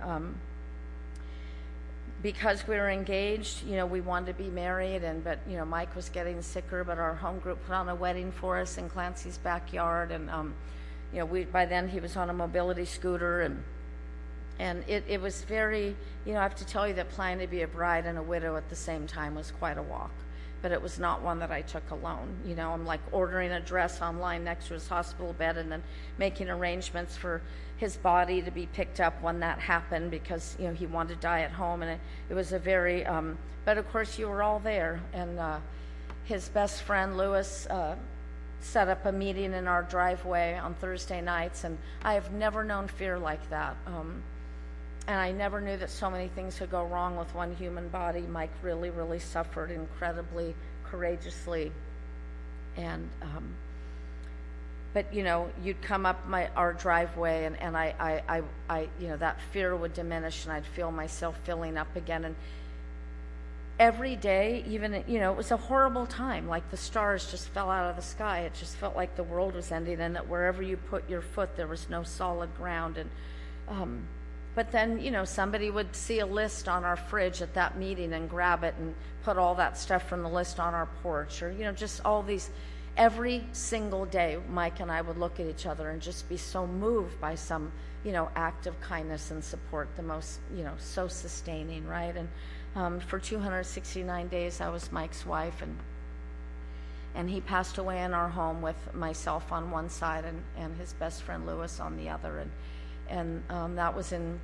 because we were engaged, we wanted to be married, but Mike was getting sicker, but our home group put on a wedding for us in Clancy's backyard, and by then he was on a mobility scooter, and it was very, I have to tell you that planning to be a bride and a widow at the same time was quite a walk, but it was not one that I took alone. I'm like ordering a dress online next to his hospital bed, and then making arrangements for his body to be picked up when that happened, because he wanted to die at home, and it was a very but of course you were all there, and his best friend Lewis set up a meeting in our driveway on Thursday nights, and I have never known fear like that, and I never knew that so many things could go wrong with one human body. Mike really, really suffered incredibly courageously, and but you'd come up our driveway, and I that fear would diminish, and I'd feel myself filling up again. And every day, even it was a horrible time. Like the stars just fell out of the sky. It just felt like the world was ending, and that wherever you put your foot, there was no solid ground. And but then somebody would see a list on our fridge at that meeting and grab it and put all that stuff from the list on our porch, or just all these. Every single day, Mike and I would look at each other and just be so moved by some, act of kindness and support, the most, so sustaining, right? And for 269 days, I was Mike's wife, and he passed away in our home with myself on one side and his best friend Lewis on the other, and that was in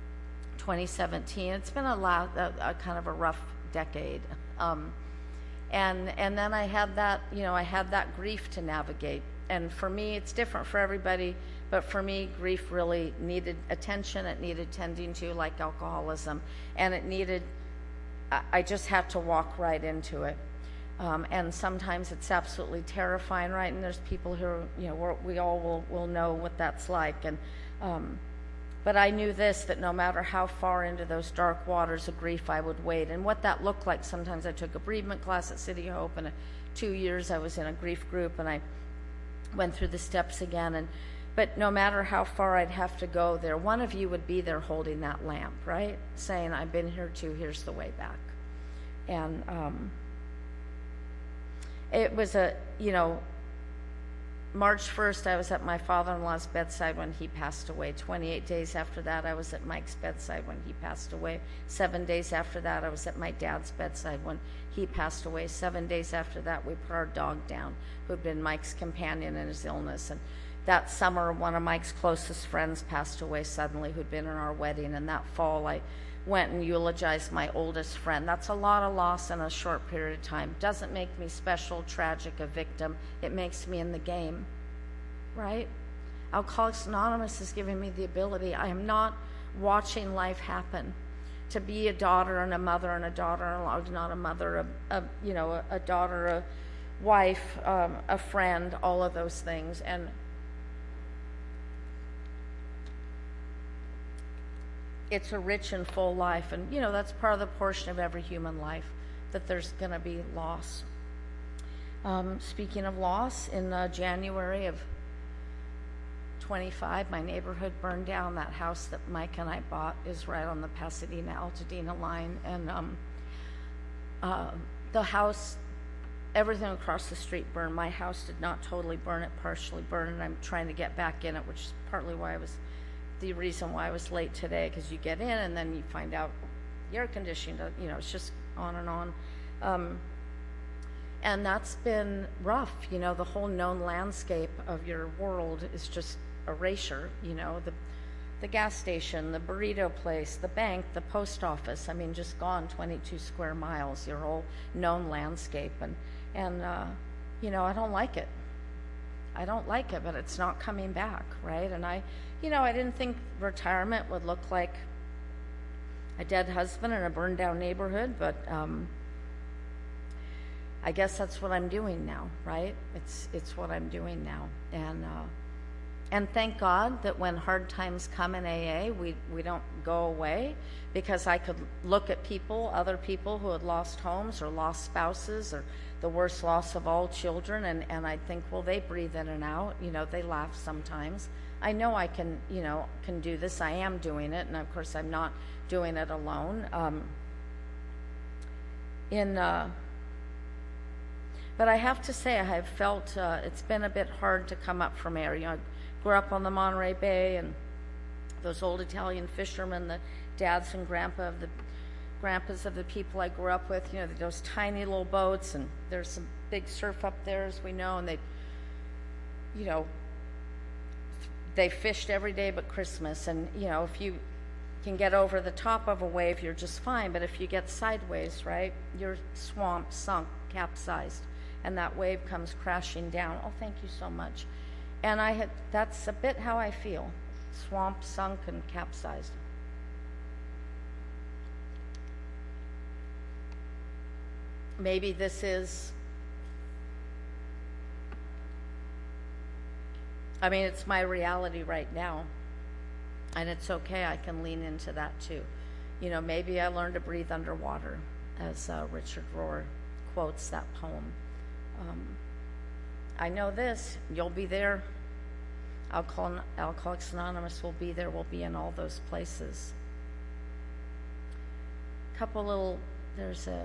2017. It's been a kind of a rough decade. And then I had that, I had that grief to navigate. And for me, it's different for everybody, but for me, grief really needed attention. It needed tending to, like alcoholism. And I just had to walk right into it. And sometimes it's absolutely terrifying, right? And there's people who, we all will know what that's like. And but I knew that no matter how far into those dark waters of grief I would wade. And what that looked like, sometimes I took a bereavement class at City Hope, and 2 years I was in a grief group, and I went through the steps again. But no matter how far I'd have to go there, one of you would be there holding that lamp, right? Saying, I've been here too, here's the way back. And it was March 1st, I was at my father-in-law's bedside when he passed away. 28 days after that, I was at Mike's bedside when he passed away. 7 days after that, I was at my dad's bedside when he passed away. 7 days after that, we put our dog down, who had been Mike's companion in his illness. And that summer, one of Mike's closest friends passed away suddenly, who'd been in our wedding. And that fall, I went and eulogized my oldest friend. That's a lot of loss in a short period of time. Doesn't make me special, tragic, a victim. It makes me in the game, right? Alcoholics Anonymous is giving me the ability. I am not watching life happen. To be a daughter and a mother and a daughter-in-law, not a mother, a daughter, a wife, a friend, all of those things. And it's a rich and full life, and that's part of the portion of every human life, that there's going to be loss. Speaking of loss, in January of 25, my neighborhood burned down. That house that Mike and I bought is right on the Pasadena-Altadena line, and the house, everything across the street burned. My house did not totally burn, it partially burned, and I'm trying to get back in it, which is partly why the reason why I was late today, because you get in and then you find out the air conditioning, it's just on and on. And that's been rough. The whole known landscape of your world is just erasure. The gas station, the burrito place, the bank, the post office, just gone 22 square miles, your whole known landscape. And I don't like it. I don't like it, but it's not coming back, right? And I didn't think retirement would look like a dead husband in a burned down neighborhood, but I guess that's what I'm doing now, right? It's what I'm doing now. And thank God that when hard times come in AA, we don't go away, because I could look at other people who had lost homes or lost spouses or the worst loss of all, children, and I think, well, they breathe in and out. They laugh sometimes. I know I can do this. I am doing it, and of course I'm not doing it alone. But I have to say, I have felt it's been a bit hard to come up from air. I grew up on the Monterey Bay, and those old Italian fishermen, the dads and grandpas of the people I grew up with, those tiny little boats, and there's some big surf up there, as we know, and they fished every day but Christmas. And if you can get over the top of a wave, you're just fine. But if you get sideways, right, you're swamped, sunk, capsized, and that wave comes crashing down. Oh, thank you so much. And that's a bit how I feel, swamped, sunk, and capsized. Maybe this is, it's my reality right now, and it's okay. I can lean into that too. Maybe I learned to breathe underwater, as Richard Rohr quotes that poem. I know this, you'll be there. Alcoholics Anonymous will be there. We'll be in all those places. There's a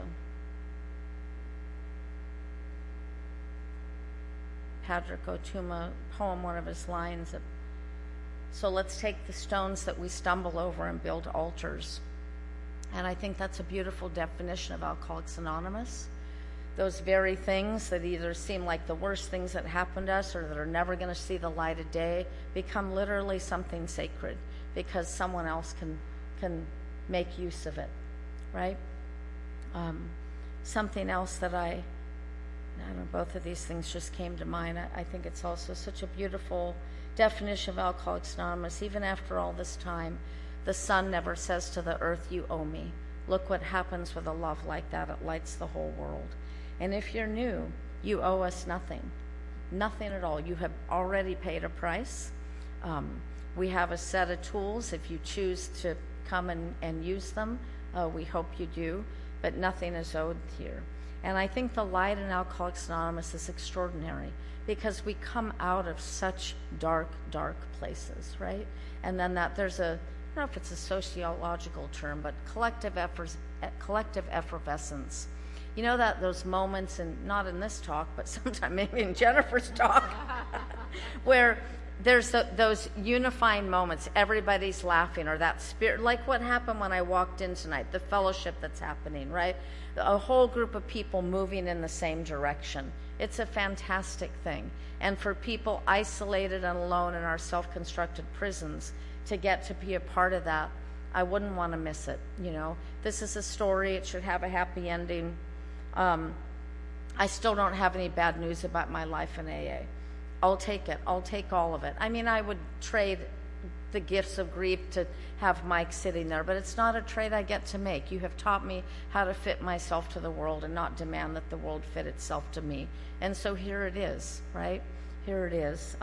Patrick Otuma poem, one of his lines. So let's take the stones that we stumble over and build altars. And I think that's a beautiful definition of Alcoholics Anonymous. Those very things that either seem like the worst things that happened to us or that are never going to see the light of day become literally something sacred, because someone else can make use of it, right? Something else that I I don't know, both of these things just came to mind. I think it's also such a beautiful definition of Alcoholics Anonymous. Even after all this time, the sun never says to the earth, you owe me. Look what happens with a love like that. It lights the whole world. And if you're new, you owe us nothing. Nothing at all. You have already paid a price. We have a set of tools. If you choose to come and use them, we hope you do. But nothing is owed here. And I think the light in Alcoholics Anonymous is extraordinary because we come out of such dark, dark places, right? And then there's I don't know if it's a sociological term, but collective effervescence. You know that those moments, and not in this talk, but sometime maybe in Jennifer's talk, where there's those unifying moments, everybody's laughing, or that spirit, like what happened when I walked in tonight, the fellowship that's happening, right? A whole group of people moving in the same direction. It's a fantastic thing. And for people isolated and alone in our self-constructed prisons, to get to be a part of that, I wouldn't want to miss it, you know. This is a story, it should have a happy ending. I still don't have any bad news about my life in AA. I'll take it. I'll take all of it. I mean, I would trade the gifts of grief to have Mike sitting there, but it's not a trade I get to make. You have taught me how to fit myself to the world and not demand that the world fit itself to me. And so here it is, right? Here it is.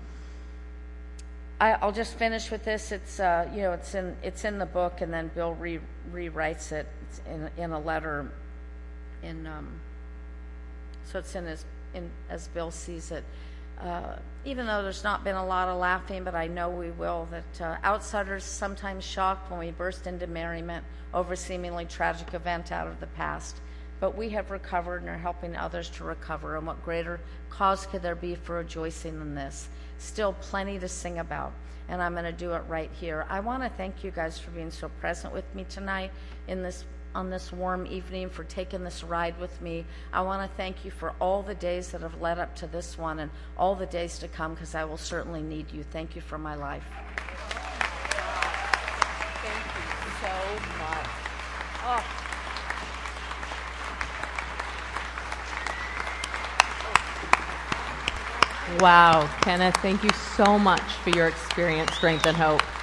I'll just finish with this. It's you know, it's in the book, and then Bill rewrites it. It's in a letter. So it's as Bill sees it. Even though there's not been a lot of laughing, but I know we will, that outsiders sometimes shocked when we burst into merriment over a seemingly tragic event out of the past. But we have recovered and are helping others to recover, and what greater cause could there be for rejoicing than this? Still plenty to sing about, and I'm going to do it right here. I want to thank you guys for being so present with me tonight on this warm evening, for taking this ride with me. I want to thank you for all the days that have led up to this one and all the days to come, because I will certainly need you. Thank you for my life. Thank you so much. Oh. Wow, Kenneth, thank you so much for your experience, strength, and hope.